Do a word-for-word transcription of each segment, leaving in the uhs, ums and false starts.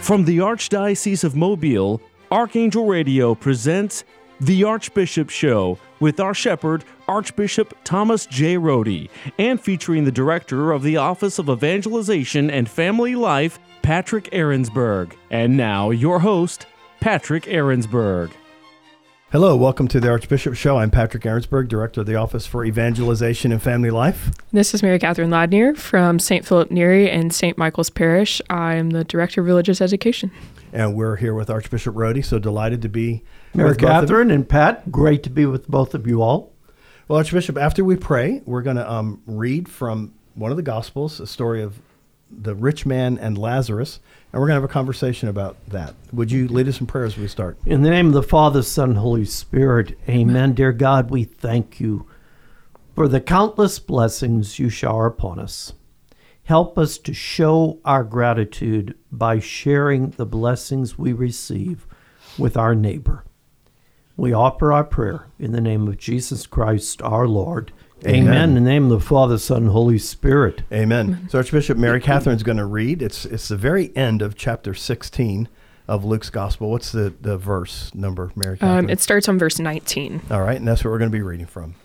From the Archdiocese of Mobile, Archangel Radio presents The Archbishop Show with our shepherd, Archbishop Thomas J. Rohde, and featuring the director of the Office of Evangelization and Family Life, Patrick Ahrensberg. And now, your host, Patrick Ahrensberg. Hello, welcome to the Archbishop Show. I'm Patrick Ahrensberg, Director of the Office for Evangelization and Family Life. This is Mary Catherine Ladnier from Saint Philip Neri and Saint Michael's Parish. I am the Director of Religious Education. And we're here with Archbishop Rohde, so delighted to be Mary with both of Catherine you. and Pat, great to be with both of you all. Well, Archbishop, after we pray, we're going to um, read from one of the Gospels, a story of the rich man and Lazarus, and we're going to have a conversation about that. Would you lead us in prayer as we start? In the name of the Father, Son, and Holy Spirit, amen. Dear God, we thank you for the countless blessings you shower upon us. Help us to show our gratitude by sharing the blessings we receive with our neighbor. We offer our prayer in the name of Jesus Christ, our Lord. Amen. Amen. In the name of the Father, Son, and Holy Spirit. Amen. So Archbishop Mary Catherine's going to read. It's it's the very end of chapter sixteen of Luke's Gospel. What's the, the verse number, Mary Catherine? Um, it starts on verse nineteen. All right, and that's what we're going to be reading from.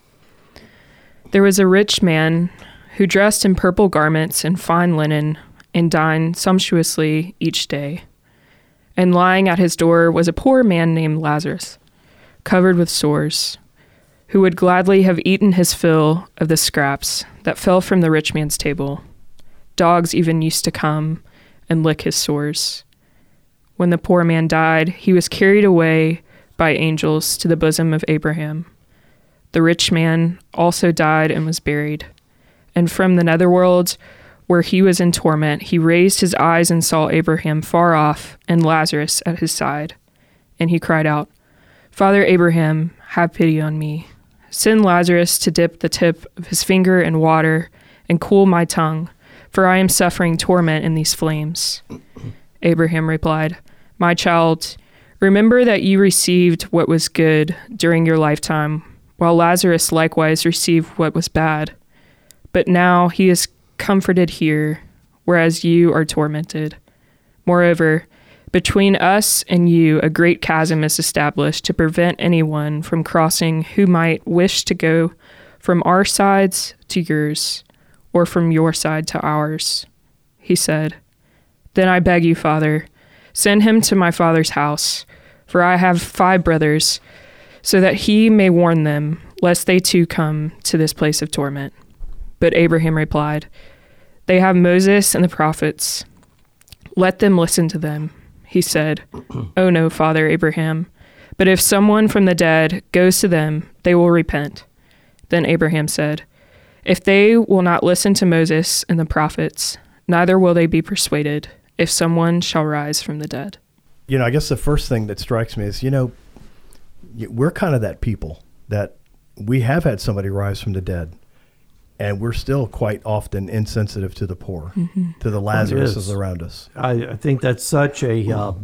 There was a rich man who dressed in purple garments and fine linen and dined sumptuously each day. And lying at his door was a poor man named Lazarus, covered with sores, who would gladly have eaten his fill of the scraps that fell from the rich man's table. Dogs even used to come and lick his sores. When the poor man died, he was carried away by angels to the bosom of Abraham. The rich man also died and was buried. And from the netherworld, where he was in torment, he raised his eyes and saw Abraham far off and Lazarus at his side. And he cried out, "Father Abraham, have pity on me. Send Lazarus to dip the tip of his finger in water and cool my tongue, for I am suffering torment in these flames." Abraham replied, "My child, remember that you received what was good during your lifetime, while Lazarus likewise received what was bad. But now he is comforted here, whereas you are tormented. Moreover, between us and you, a great chasm is established to prevent anyone from crossing who might wish to go from our sides to yours, or from your side to ours." He said, "Then I beg you, Father, send him to my father's house, for I have five brothers, so that he may warn them, lest they too come to this place of torment." But Abraham replied, "They have Moses and the prophets. Let them listen to them." He said, "Oh no, Father Abraham, but if someone from the dead goes to them, they will repent." Then Abraham said, "If they will not listen to Moses and the prophets, neither will they be persuaded if someone shall rise from the dead." You know, I guess the first thing that strikes me is, you know, we're kind of that people that we have had somebody rise from the dead, and we're still quite often insensitive to the poor, mm-hmm. to the Lazaruses around us. I, I think that's such a, um,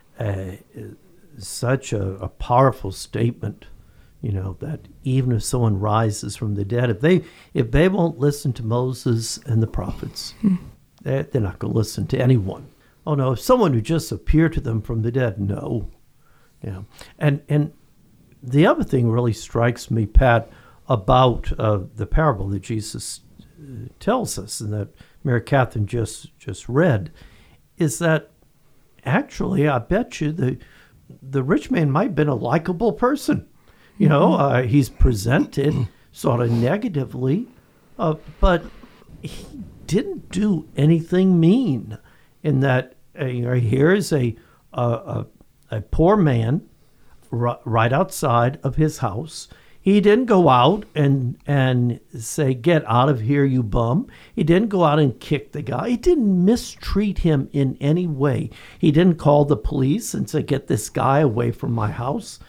a such a, a powerful statement. You know, that even if someone rises from the dead, if they if they won't listen to Moses and the prophets, mm. they're, they're not going to listen to anyone. Oh no, if someone who just appeared to them from the dead, no. Yeah, and and the other thing really strikes me, Pat, about uh, the parable that Jesus uh, tells us and that Mary Catherine just just read, is that actually, I bet you the the rich man might have been a likable person. You know, uh, he's presented sort of negatively, uh, but he didn't do anything mean. In that, uh, you know, here's a a, a, a poor man r- right outside of his house. He didn't go out and and say, "Get out of here, you bum." He didn't go out and kick the guy. He didn't mistreat him in any way. He didn't call the police and say, "Get this guy away from my house."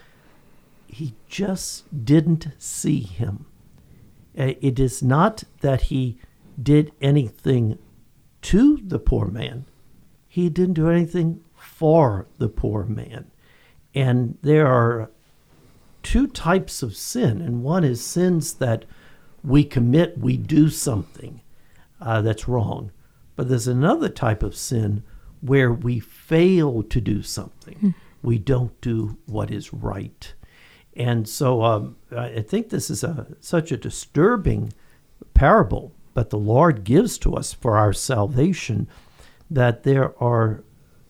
He just didn't see him. It is not that he did anything to the poor man. He didn't do anything for the poor man. And there are two types of sin, and one is sins that we commit, we do something uh, that's wrong. But there's another type of sin where we fail to do something, mm. we don't do what is right. And so um, I think this is a such a disturbing parable that the Lord gives to us for our salvation, that there are,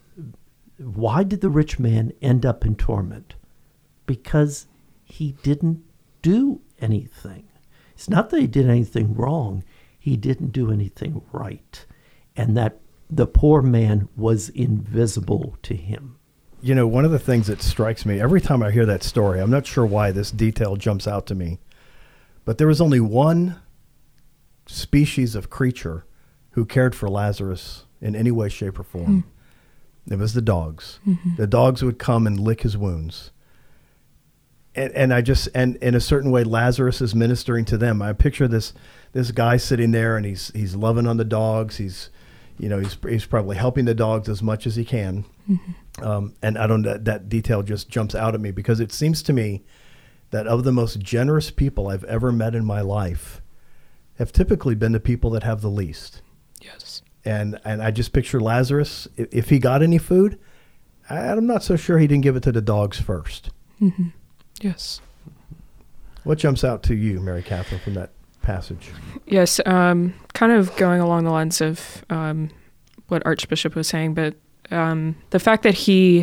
why did the rich man end up in torment? Because he didn't do anything. It's not that he did anything wrong. He didn't do anything right. And that the poor man was invisible to him. You know, one of the things that strikes me every time I hear that story, I'm not sure why this detail jumps out to me, but there was only one species of creature who cared for Lazarus in any way, shape, or form. Mm. It was the dogs. Mm-hmm. The dogs would come and lick his wounds. And, and I just, and in a certain way, Lazarus is ministering to them. I picture this this guy sitting there, and he's he's loving on the dogs. He's, you know, he's he's probably helping the dogs as much as he can. Mm-hmm. Um, and I don't that, that detail just jumps out at me, because it seems to me that of the most generous people I've ever met in my life have typically been the people that have the least. Yes. And and I just picture Lazarus, if, if he got any food, I'm not so sure he didn't give it to the dogs first. Mm-hmm. Yes. What jumps out to you, Mary Catherine, from that passage? Yes, um, kind of going along the lines of um, what Archbishop was saying, but um, the fact that he,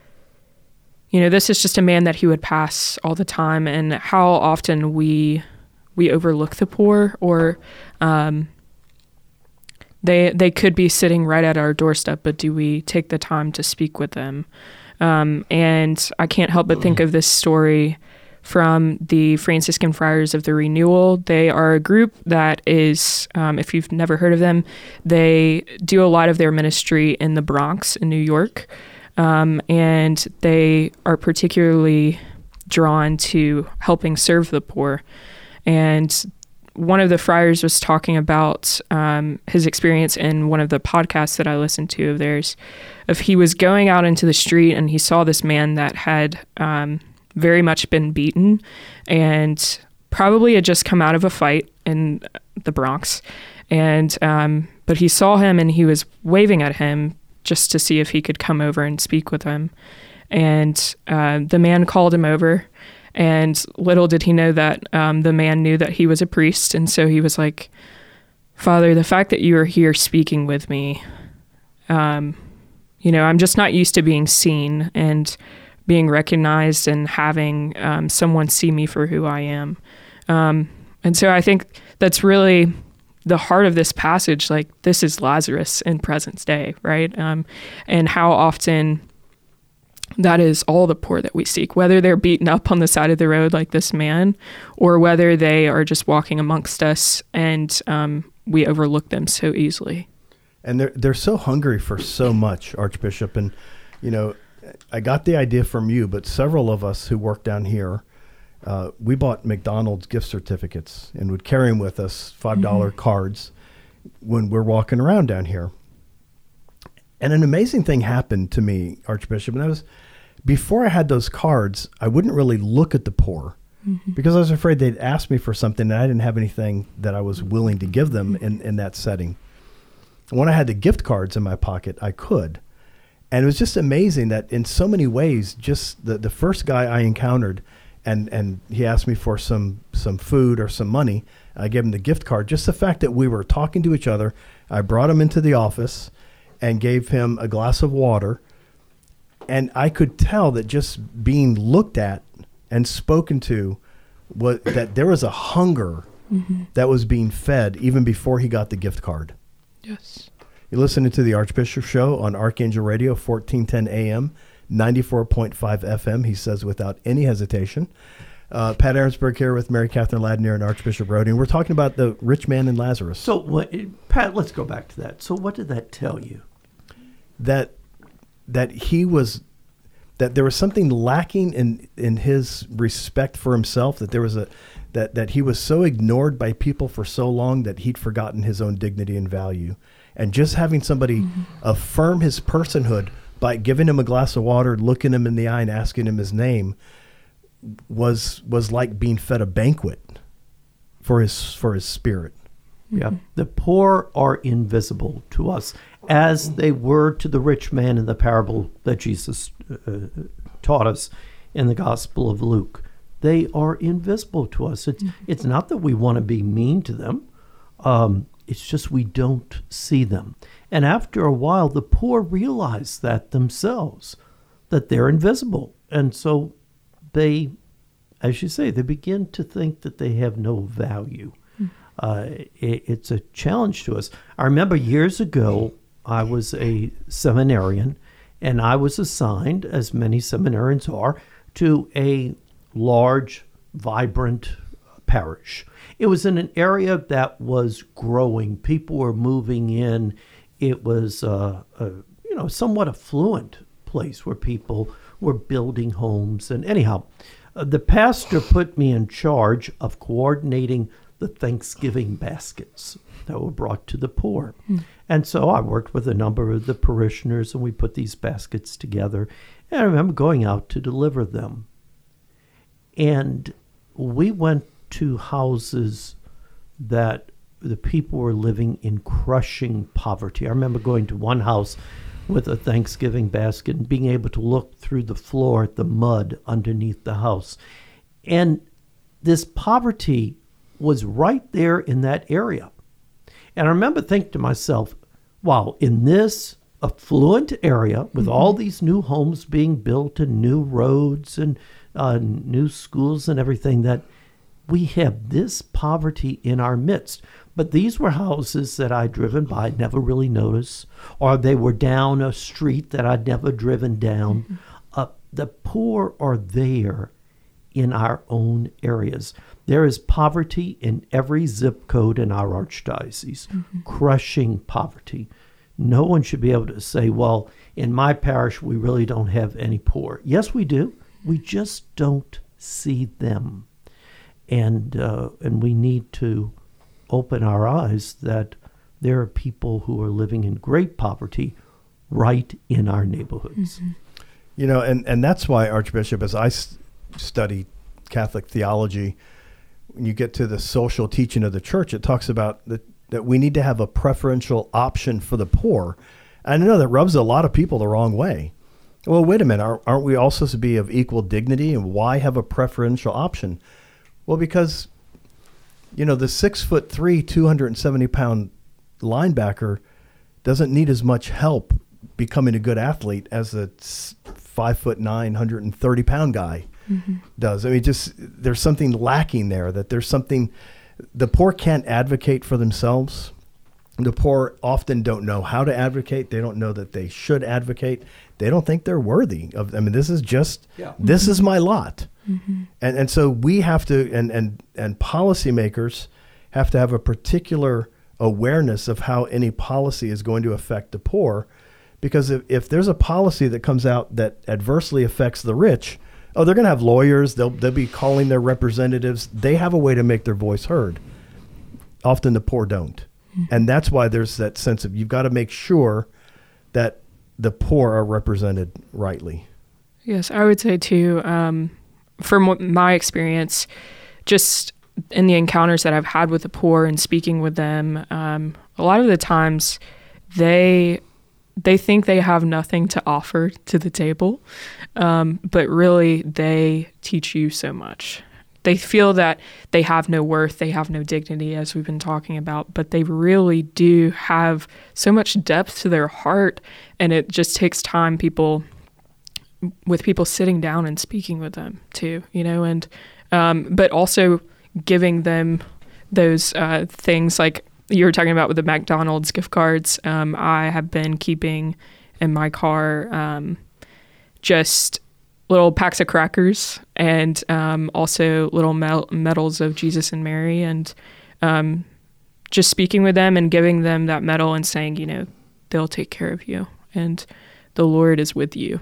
you know, this is just a man that he would pass all the time, and how often we we overlook the poor, or um, they they could be sitting right at our doorstep, but do we take the time to speak with them? Um, and I can't help but think of this story from the Franciscan Friars of the Renewal. They are a group that is, um, if you've never heard of them, they do a lot of their ministry in the Bronx in New York. Um, and they are particularly drawn to helping serve the poor. And one of the friars was talking about um, his experience in one of the podcasts that I listened to of theirs, of he was going out into the street and he saw this man that had um, very much been beaten and probably had just come out of a fight in the Bronx. And um, but he saw him and he was waving at him just to see if he could come over and speak with him. And uh, the man called him over. And little did he know that um, the man knew that he was a priest. And so he was like, Father, the fact that you are here speaking with me, um, you know, I'm just not used to being seen and being recognized and having um, someone see me for who I am. Um, and so I think that's really the heart of this passage. Like, this is Lazarus in present day, right? Um, and how often that is all the poor that we seek, whether they're beaten up on the side of the road like this man, or whether they are just walking amongst us and um, we overlook them so easily. And they're, they're so hungry for so much, Archbishop. And, you know, I got the idea from you, but several of us who work down here, uh, we bought McDonald's gift certificates and would carry them with us, five dollar mm-hmm. cards, when we're walking around down here. And an amazing thing happened to me, Archbishop, and that was, before I had those cards, I wouldn't really look at the poor mm-hmm. because I was afraid they'd ask me for something and I didn't have anything that I was willing to give them in, in that setting. When I had the gift cards in my pocket, I could. And it was just amazing that in so many ways, just the, the first guy I encountered, and, and he asked me for some, some food or some money, I gave him the gift card. Just the fact that we were talking to each other, I brought him into the office and gave him a glass of water. And I could tell that just being looked at and spoken to, was that there was a hunger mm-hmm. that was being fed even before he got the gift card. Yes. You're listening to the Archbishop Show on Archangel Radio, fourteen ten A M, ninety-four point five F M, he says without any hesitation. Uh, Pat Aaronsberg here with Mary Catherine Ladnier and Archbishop Rody. And we're talking about the rich man and Lazarus. So, what, Pat, let's go back to that. So what did that tell you? That that he was, that there was something lacking in, in his respect for himself, that there was a, that, that he was so ignored by people for so long that he'd forgotten his own dignity and value. And just having somebody mm-hmm. affirm his personhood by giving him a glass of water, looking him in the eye and asking him his name was, was like being fed a banquet for his, for his spirit. Yeah. The poor are invisible to us. as they were to the rich man in the parable that Jesus uh, taught us in the Gospel of Luke. They are invisible to us. It's, mm-hmm. it's not that we want to be mean to them. Um, it's just we don't see them. And after a while, the poor realize that themselves, that they're invisible. And so they, as you say, they begin to think that they have no value. Mm-hmm. Uh, it, it's a challenge to us. I remember years ago, I was a seminarian, and I was assigned, as many seminarians are, to a large, vibrant parish. It was in an area that was growing. People were moving in. It was uh, a you know somewhat affluent place where people were building homes. And anyhow, uh, the pastor put me in charge of coordinating the Thanksgiving baskets that were brought to the poor. Hmm. And so I worked with a number of the parishioners, and we put these baskets together. And I remember going out to deliver them. And we went to houses that the people were living in crushing poverty. I remember going to one house with a Thanksgiving basket and being able to look through the floor at the mud underneath the house. And this poverty was right there in that area. And I remember thinking to myself, wow, in this affluent area with mm-hmm. all these new homes being built and new roads and uh, new schools and everything, that we have this poverty in our midst. But these were houses that I'd driven by, never really noticed, or they were down a street that I'd never driven down. Mm-hmm. Uh, the poor are there in our own areas. There is poverty in every zip code in our archdiocese, mm-hmm. crushing poverty. No one should be able to say, well, in my parish, we really don't have any poor. Yes, we do. We just don't see them. And uh, and we need to open our eyes that there are people who are living in great poverty right in our neighborhoods. Mm-hmm. You know, and, and that's why, Archbishop, as I s- study Catholic theology, when you get to the social teaching of the church, it talks about the, that we need to have a preferential option for the poor. And I know that rubs a lot of people the wrong way. Well, wait a minute, aren't, aren't we all supposed to be of equal dignity? And why have a preferential option? Well, because, you know, the six foot three, two hundred seventy pound linebacker doesn't need as much help becoming a good athlete as a five foot nine, one hundred thirty pound guy mm-hmm. does. I mean, just there's something lacking there, that there's something, the poor can't advocate for themselves. The poor often don't know how to advocate. They don't know that they should advocate. They don't think they're worthy of, I mean, this is just, yeah. this mm-hmm. is my lot. Mm-hmm. And and so we have to, and, and, and policymakers have to have a particular awareness of how any policy is going to affect the poor. Because if, if there's a policy that comes out that adversely affects the rich, oh, they're going to have lawyers. They'll they'll be calling their representatives. They have a way to make their voice heard. Often the poor don't. Mm-hmm. And that's why there's that sense of you've got to make sure that the poor are represented rightly. Yes, I would say too, um, from my experience, just in the encounters that I've had with the poor and speaking with them, um, a lot of the times they they think they have nothing to offer to the table, um, but really they teach you so much. They feel that they have no worth, they have no dignity, as we've been talking about, but they really do have so much depth to their heart, and it just takes time people with people sitting down and speaking with them too, you know, and um, but also giving them those uh, things like you were talking about with the McDonald's gift cards. Um, I have been keeping in my car um, just little packs of crackers and um, also little medal- medals of Jesus and Mary, and um, just speaking with them and giving them that medal and saying, you know, they'll take care of you and the Lord is with you.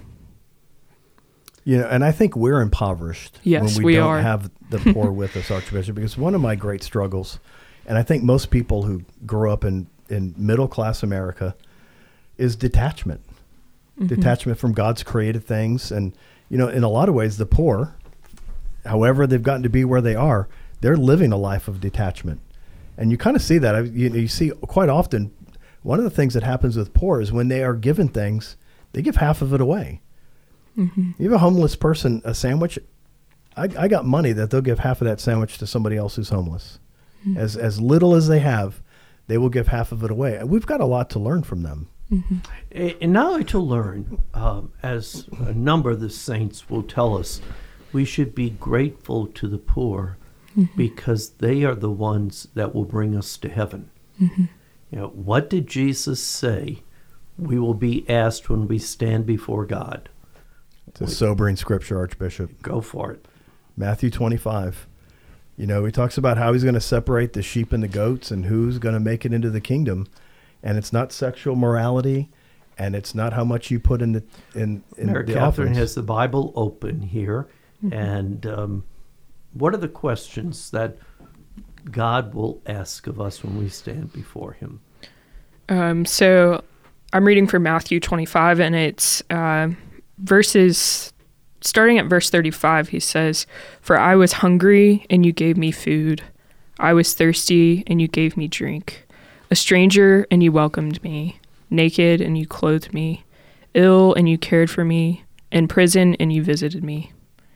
You know, and I think we're impoverished yes, when we, we don't are. have the poor with us, Archbishop, because one of my great struggles, and I think most people who grow up in, in middle-class America, is detachment. Mm-hmm. Detachment from God's created things. And, you know, in a lot of ways, the poor, however they've gotten to be where they are, they're living a life of detachment. And you kind of see that. You, you see quite often one of the things that happens with poor is when they are given things, they give half of it away. Mm-hmm. You have a homeless person, a sandwich, I, I got money that they'll give half of that sandwich to somebody else who's homeless. Mm-hmm. As as little as they have, they will give half of it away. And we've got a lot to learn from them. Mm-hmm. And not only to learn, um, as a number of the saints will tell us, we should be grateful to the poor mm-hmm. because they are the ones that will bring us to heaven. Mm-hmm. You know, what did Jesus say we will be asked when we stand before God? It's a sobering scripture, Archbishop. Go for it. Matthew twenty-five. You know, he talks about how he's going to separate the sheep and the goats and who's going to make it into the kingdom. And it's not sexual morality, and it's not how much you put in the in, in Mary the Catherine offerings. has the Bible open here. Mm-hmm. And um, what are the questions that God will ask of us when we stand before him? Um, so I'm reading from Matthew twenty-five, and it's uh, verses, starting at verse thirty-five, he says, "For I was hungry, and you gave me food. I was thirsty, and you gave me drink. A stranger, and you welcomed me. Naked, and you clothed me. Ill, and you cared for me. In prison, and you visited me."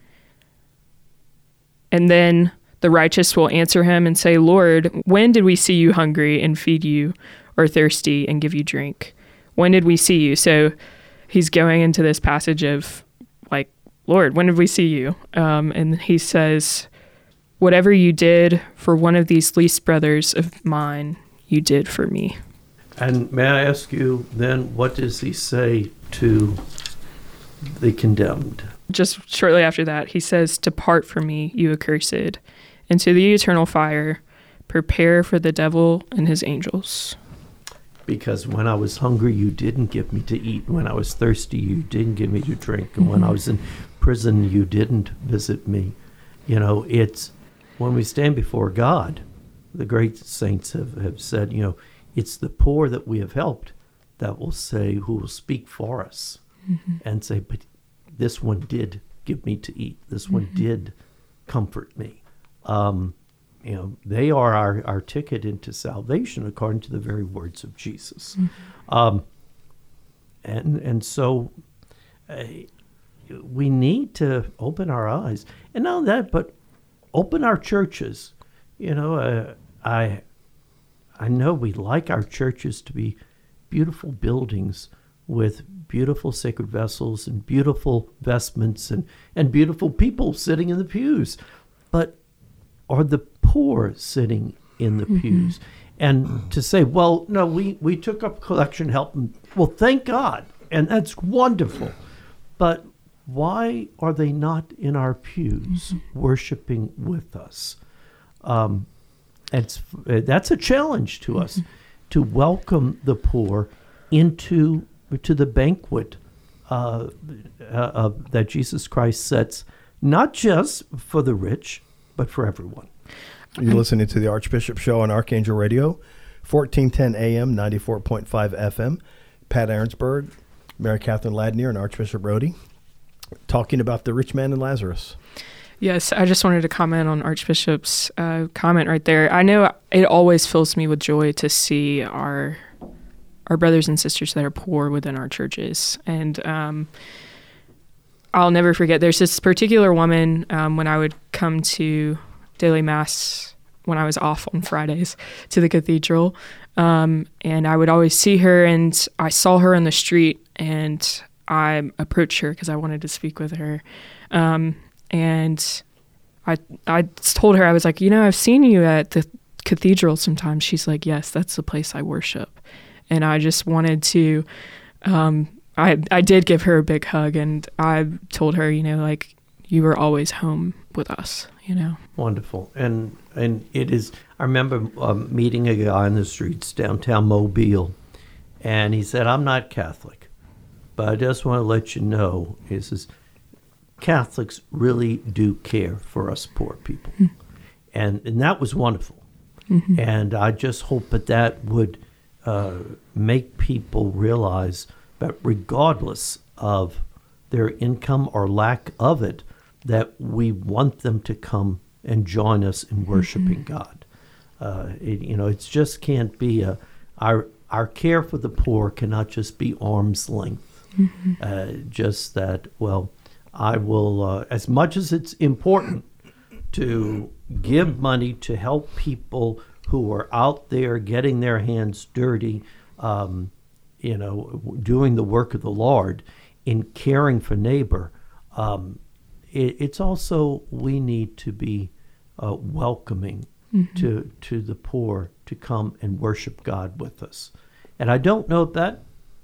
And then the righteous will answer him and say, "Lord, when did we see you hungry and feed you, or thirsty and give you drink? When did we see you?" So he's going into this passage of, like, "Lord, when did we see you?" Um, and he says, "Whatever you did for one of these least brothers of mine, you did for me." And may I ask you then, what does he say to the condemned? Just shortly after that, he says, "Depart from me, you accursed, into the eternal fire. Prepare for the devil and his angels." Because when I was hungry, you didn't give me to eat. When I was thirsty, you didn't give me to drink. And when I was in prison, you didn't visit me. You know, it's when we stand before God, the great saints have, have said, you know, it's the poor that we have helped that will say, who will speak for us mm-hmm. and say, but this one did give me to eat. This mm-hmm. one did comfort me. Um, you know, they are our, our ticket into salvation according to the very words of Jesus. Mm-hmm. Um, and, and so uh, we need to open our eyes. And not only that, but open our churches. You know, uh, I I know we like our churches to be beautiful buildings with beautiful sacred vessels and beautiful vestments and, and beautiful people sitting in the pews. But are the poor sitting in the mm-hmm. pews? And to say, well, no, we, we took up collection help. And, well, thank God. And that's wonderful. But why are they not in our pews mm-hmm. worshiping with us? Um, it's that's a challenge to us mm-hmm. to welcome the poor into to the banquet uh, uh, that Jesus Christ sets, not just for the rich, but for everyone. You're listening to the Archbishop Show on Archangel Radio, fourteen ten A M, ninety-four point five F M. Pat Ahrensberg, Mary Catherine Ladnier, and Archbishop Rody, talking about the rich man and Lazarus. Yes, I just wanted to comment on Archbishop's uh, comment right there. I know it always fills me with joy to see our our brothers and sisters that are poor within our churches. And um, I'll never forget, there's this particular woman um, when I would come to daily mass when I was off on Fridays to the cathedral. Um, and I would always see her, and I saw her on the street, and I approached her because I wanted to speak with her. Um, and I I told her, I was like, you know, I've seen you at the cathedral sometimes. She's like, yes, that's the place I worship. And I just wanted to, um, I I did give her a big hug, and I told her, you know, like, you were always home with us, you know. Wonderful. And and it is, I remember um, meeting a guy in the streets downtown Mobile, and he said, I'm not Catholic, but I just want to let you know, he says, Catholics really do care for us poor people. Mm-hmm. And and that was wonderful. Mm-hmm. And I just hope that that would uh, make people realize that regardless of their income or lack of it, that we want them to come and join us in worshiping mm-hmm. God. Uh, it, you know, it just can't be a, our our care for the poor cannot just be arm's length. Mm-hmm. Uh, just that, well, I will, uh, as much as it's important to give money to help people who are out there getting their hands dirty, um, you know, doing the work of the Lord in caring for neighbor, um, it, it's also we need to be uh, welcoming mm-hmm. to to the poor to come and worship God with us. And I don't know if that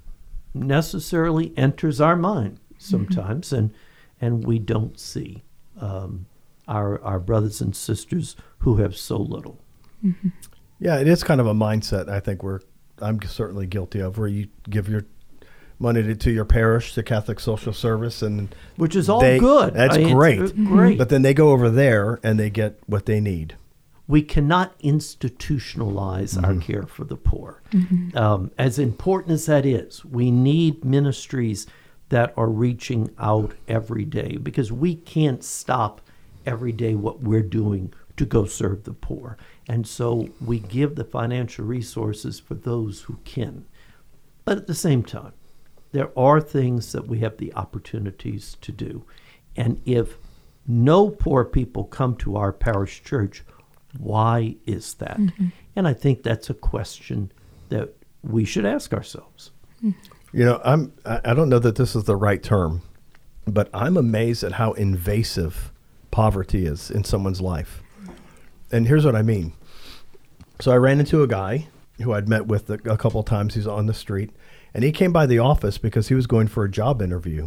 necessarily enters our mind sometimes, mm-hmm. and and we don't see um, our our brothers and sisters who have so little. Mm-hmm. Yeah, it is kind of a mindset I think we're I'm certainly guilty of, where you give your money to, to your parish, to Catholic Social Service, and which is all they, good. That's I mean, great. It's great. But then they go over there and they get what they need. We cannot institutionalize mm-hmm. our care for the poor. Mm-hmm. Um, as important as that is, we need ministries that are reaching out every day, because we can't stop every day what we're doing to go serve the poor. And so we give the financial resources for those who can. But at the same time, there are things that we have the opportunities to do. And if no poor people come to our parish church, why is that? Mm-hmm. And I think that's a question that we should ask ourselves. You know, I'm, I don't know that this is the right term, but I'm amazed at how invasive poverty is in someone's life. And here's what I mean. So I ran into a guy who I'd met with a, a couple of times. He's on the street, and he came by the office because he was going for a job interview,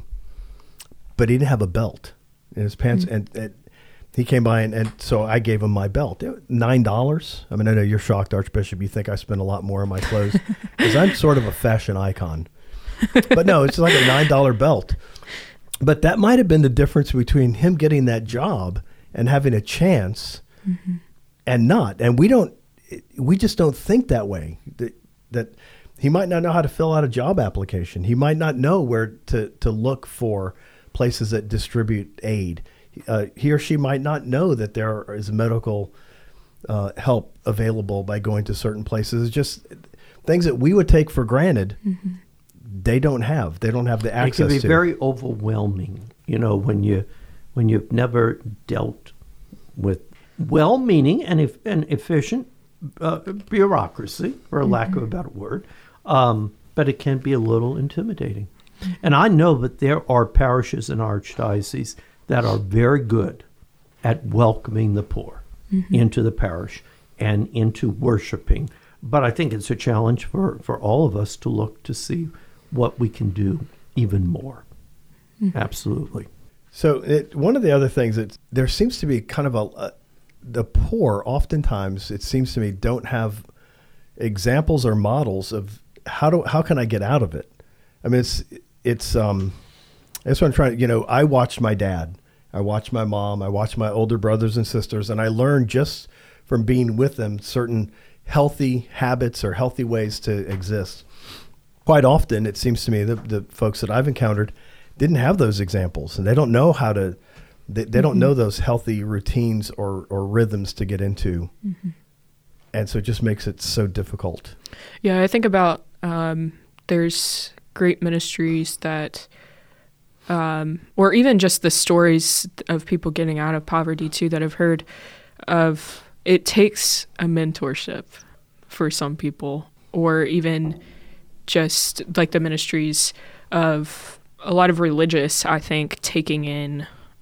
but he didn't have a belt in his pants. Mm-hmm. And, and he came by, and, and so I gave him my belt. It was nine dollars. I mean, I know you're shocked, Archbishop. You think I spend a lot more on my clothes because I'm sort of a fashion icon. But no, it's like a nine dollar belt. But that might have been the difference between him getting that job and having a chance mm-hmm. and not. And we don't, we just don't think that way. That, that he might not know how to fill out a job application. He might not know where to, to look for places that distribute aid. Uh, he or she might not know that there is medical uh, help available by going to certain places. It's just things that we would take for granted. Mm-hmm. They don't have. They don't have the access to. It can be to. very overwhelming, you know, when you when you've never dealt with well-meaning and if, and efficient uh, bureaucracy, for mm-hmm. lack of a better word, um, but it can be a little intimidating. Mm-hmm. And I know that there are parishes in archdiocese that are very good at welcoming the poor mm-hmm. into the parish and into worshiping. But I think it's a challenge for, for all of us to look to see what we can do even more. Mm-hmm. Absolutely. So it, one of the other things that there seems to be kind of a, a, the poor oftentimes, it seems to me, don't have examples or models of how do how can I get out of it? I mean, it's, it's, um, that's what I'm trying to, you know, I watched my dad, I watched my mom, I watched my older brothers and sisters, and I learned just from being with them certain healthy habits or healthy ways to exist. Quite often, it seems to me, the, the folks that I've encountered didn't have those examples, and they don't know how to, they, they mm-hmm. don't know those healthy routines or, or rhythms to get into. Mm-hmm. And so it just makes it so difficult. Yeah, I think about um, there's great ministries that, um, or even just the stories of people getting out of poverty too that I've heard of. It takes a mentorship for some people, or even just like the ministries of a lot of religious, I think, taking in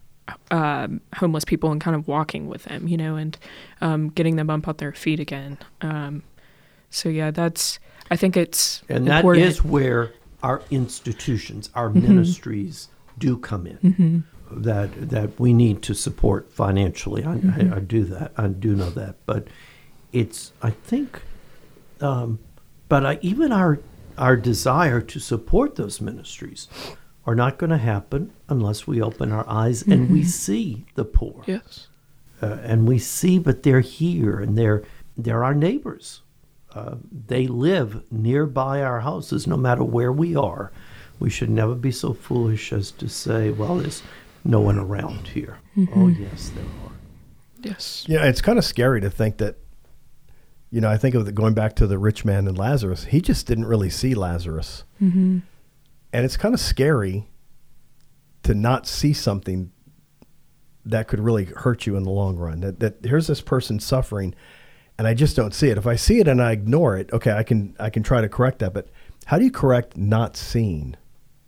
um, homeless people and kind of walking with them, you know, and um, getting them up on their feet again. Um, so, yeah, that's, I think it's And important. that is where our institutions, our mm-hmm. ministries do come in. Mm-hmm. that that we need to support financially. I, mm-hmm. I, I do that. I do know that. But it's, I think, um, but I, even our our desire to support those ministries are not going to happen unless we open our eyes mm-hmm. and we see the poor. Yes. Uh, and we see, but they're here and they're, they're our neighbors. Uh, they live nearby our houses, no matter where we are. We should never be so foolish as to say, well, there's no one around here. Mm-hmm. Oh, yes, there are. Yes. Yeah, it's kind of scary to think that You know, I think of the, going back to the rich man and Lazarus, he just didn't really see Lazarus. Mm-hmm. And it's kind of scary to not see something that could really hurt you in the long run. That, that here's this person suffering, and I just don't see it. If I see it and I ignore it, okay, I can I can try to correct that. But how do you correct not seeing?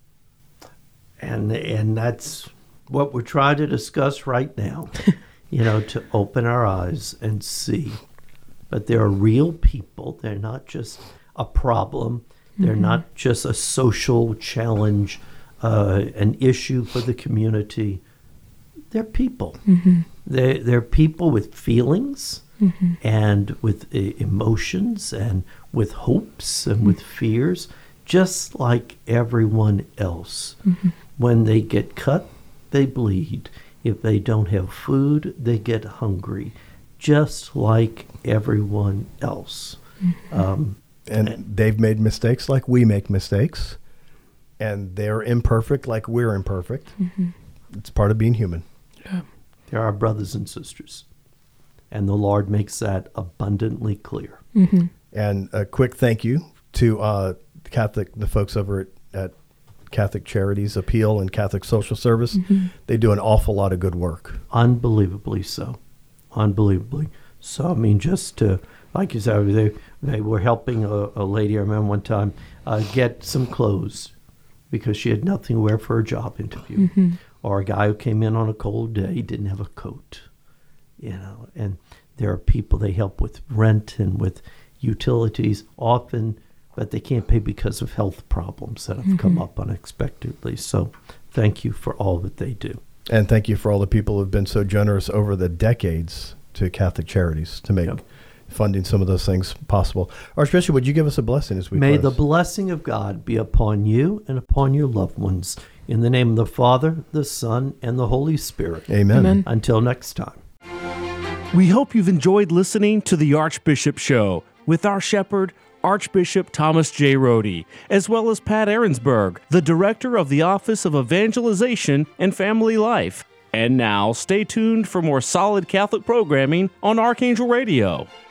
And and that's what we're trying to discuss right now, you know, to open our eyes and see. But there are real people. They're not just a problem. They're mm-hmm. not just a social challenge, uh, an issue for the community. They're people. Mm-hmm. They're, they're people with feelings mm-hmm. and with uh, emotions and with hopes and mm-hmm. with fears, just like everyone else. Mm-hmm. When they get cut, they bleed. If they don't have food, they get hungry, just like everyone else. Mm-hmm. Um, and, and they've made mistakes like we make mistakes, and they're imperfect like we're imperfect. Mm-hmm. It's part of being human. Yeah. They're our brothers and sisters, and the Lord makes that abundantly clear. Mm-hmm. And a quick thank you to uh, Catholic, the folks over at, at Catholic Charities Appeal and Catholic Social Service. Mm-hmm. They do an awful lot of good work. Unbelievably so. Unbelievably. So, I mean, just to, like you said, they, they were helping a, a lady, I remember one time, uh, get some clothes because she had nothing to wear for her job interview. Mm-hmm. Or a guy who came in on a cold day, didn't have a coat. You know, and there are people they help with rent and with utilities often, but they can't pay because of health problems that have mm-hmm. come up unexpectedly. So thank you for all that they do. And thank you for all the people who have been so generous over the decades to Catholic Charities to make yep. funding some of those things possible. Archbishop, would you give us a blessing as we May close? The blessing of God be upon you and upon your loved ones. In the name of the Father, the Son, and the Holy Spirit. Amen. Amen. Until next time. We hope you've enjoyed listening to The Archbishop Show with our shepherd, Archbishop Thomas J. Rohde, as well as Pat Ahrensberg, the Director of the Office of Evangelization and Family Life. And now, stay tuned for more solid Catholic programming on Archangel Radio.